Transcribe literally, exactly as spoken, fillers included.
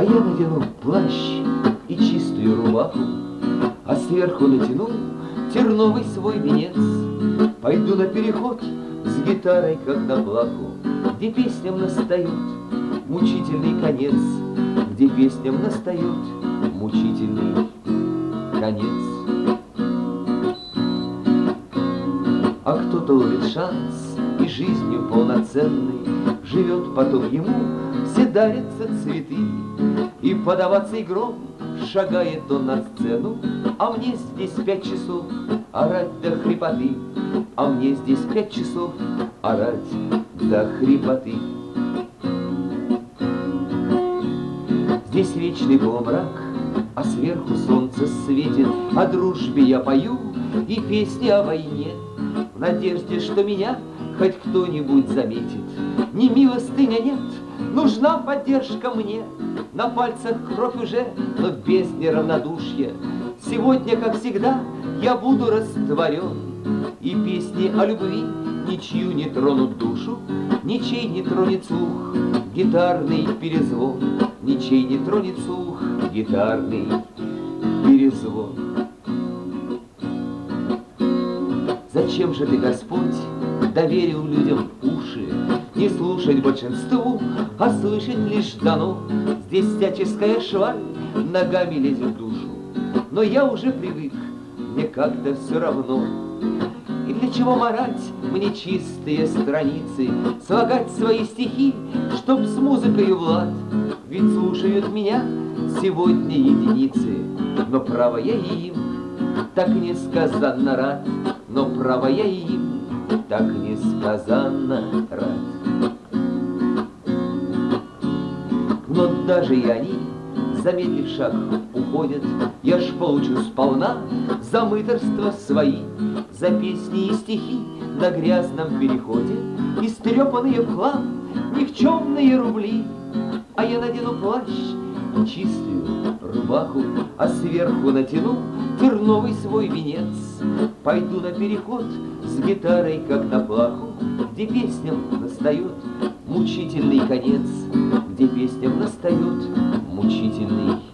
А я надену плащ и чистую рубаху, а сверху натяну терновый свой венец. Пойду на переход с гитарой, как на плаху, где песням настает мучительный конец, где песням настает мучительный конец. А кто-то ловит шанс и жизнью полноценной живет, потом ему все дарятся цветы, и подаваться игром шагает он на сцену. А мне здесь пять часов орать до хрипоты, а мне здесь пять часов орать до хрипоты. Здесь вечный полумрак, а сверху солнце светит. О дружбе я пою и песни о войне, в надежде, что меня хоть кто-нибудь заметит. Ни милостыня нет, нужна поддержка мне. На пальцах кровь уже, но без неравнодушия. Сегодня, как всегда, я буду растворен, и песни о любви ничью не тронут душу, ничей не тронет слух гитарный перезвон, ничей не тронет слух гитарный перезвон. Зачем же ты, Господь, доверил людям уши? Не слушать большинству, а слышать лишь дано. Здесь всяческая шваль ногами лезет в душу, но я уже привык, мне как-то все равно. И для чего марать мне чистые страницы, слагать свои стихи, чтоб с музыкой в лад? Ведь слушают меня сегодня единицы, но право я им так несказанно рад, но право я им так несказанно рад. Но даже и они, замедлив шаг, уходят. Я ж получу сполна за мытарство свои, за песни и стихи на грязном переходе, истрепанные в хлам никчемные рубли. А я надену плащ и чистую рубаху, а сверху натяну терновый свой венец. Пойду на переход с гитарой, как на плаху, где песням настает мучительный конец, где песням настает мучительный